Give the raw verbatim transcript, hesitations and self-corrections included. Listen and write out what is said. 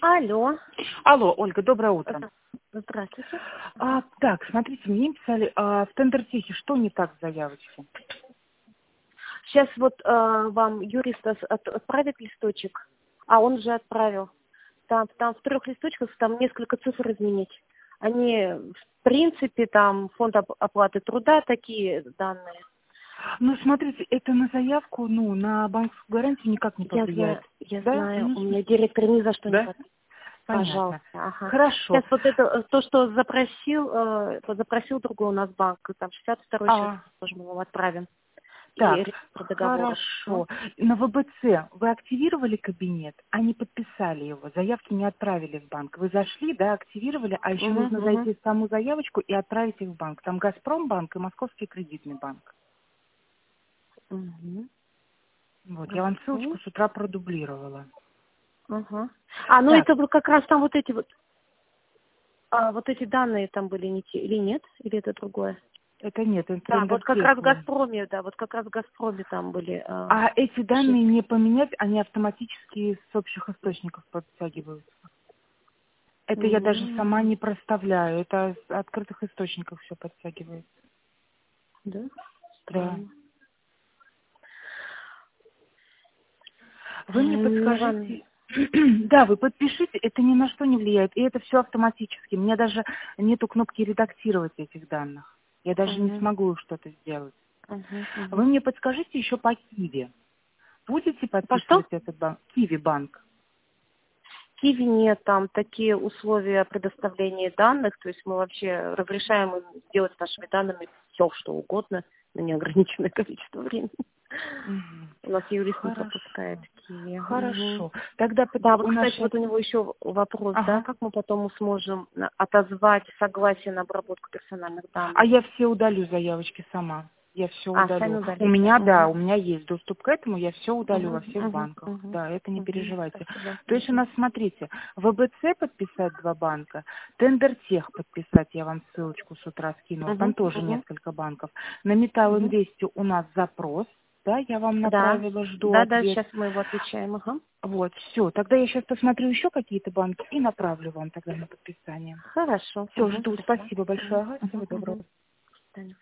Алло. Алло, Ольга, доброе утро. Здравствуйте. А, так, смотрите, мне писали, а, в Тендертехе что не так с заявочкой? Сейчас вот э, вам юрист от- от- отправит листочек, а он уже отправил. Там, там в трех листочках там несколько цифр изменить. Они, в принципе, там фонд оп- оплаты труда, такие данные. Ну, смотрите, это на заявку, ну, на банковскую гарантию никак не Я повлияет. знаю, я Да? знаю, Ну, у меня директор ни за что не да? подпишет. Понятно. Пожалуйста, ага. Хорошо. Сейчас вот это, э, то, что запросил, э, запросил другой у нас банк, там шестьдесят второй сейчас А, тоже мы вам отправим. И так, реестр договоров. М? хорошо. На ВБЦ вы активировали кабинет, а не подписали его, заявки не отправили в банк. Вы зашли, да, активировали, а еще Мгм, нужно мгм. зайти в саму заявочку и отправить их в банк. Там Газпромбанк и Московский кредитный банк. Мгм. Вот, я вам ссылочку Газпром. с утра продублировала. Ага. А, ну Так, это вот как раз там вот эти вот, а, вот эти данные там были не те, или нет? Или это другое? это нет, это Да, вот как раз Тендертех. в Газпроме, да, вот как раз в Газпроме там были. А, А эти данные шесть. не поменять, они автоматически с общих источников подтягиваются. Это я даже сама М, не проставляю, это с открытых источников все подтягивается. Да, Да. странно. Вы мне М, Ну ладно. подскажите, да, вы подпишите, это ни на что не влияет, и это все автоматически. У меня даже нету кнопки редактировать этих данных. Я даже не Угу, смогу что-то сделать. угу, Вы угу. мне подскажите еще по Киви. Будете По что? подписывать этот банк? Киви банк. Киви нет, там такие условия предоставления данных, то есть мы вообще разрешаем им сделать с нашими данными все, что угодно, на неограниченное количество времени. Мгм. У нас юрист не пропускает Хорошо. Киви. Мгм. Хорошо. Тогда под- Да, вот, у нас кстати, сейчас... вот у него еще вопрос, да, Ага. как мы потом сможем на- отозвать согласие на обработку персональных А данных? я все удалю заявочки сама. Я все А, сами удалю. У удалите. меня, да, Угу. у меня есть доступ к этому, я все удалю Угу, во всех угу, банках. угу, Да, это не угу. переживайте. Спасибо. То есть у Угу. нас, смотрите, ВБЦ подписать два банка, Тендертех подписать, я вам ссылочку с утра скинула, там Угу, тоже угу, несколько банков. На Металл угу. Инвесте у нас запрос, да, я вам Да, направила, жду да, да, ответ. сейчас мы его отвечаем. Ага. Вот, все. Тогда я сейчас посмотрю еще какие-то банки и направлю вам тогда на подписание. Хорошо. Все, Угу. жду. Спасибо. Спасибо Угу, большое. Ага, всего угу, доброго. угу. До свидания.